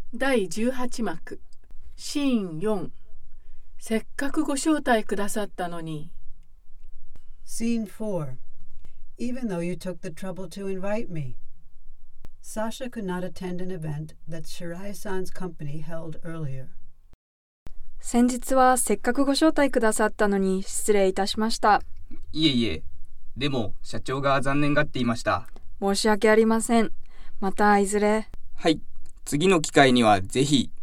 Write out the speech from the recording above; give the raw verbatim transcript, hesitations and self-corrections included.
だいじゅうはち幕シーンよん。せっかくご招待くださったのに。 Scene four. Even though you took the trouble to invite me. Sasha could not attend an event that Shirai-san's company held earlier. 先日はせっかくご招待くださったのに失礼いたしました。 いえいえ、でも社長が残念がっていました。 申し訳ありません。またいずれ。 はい、次の機会にはぜひ。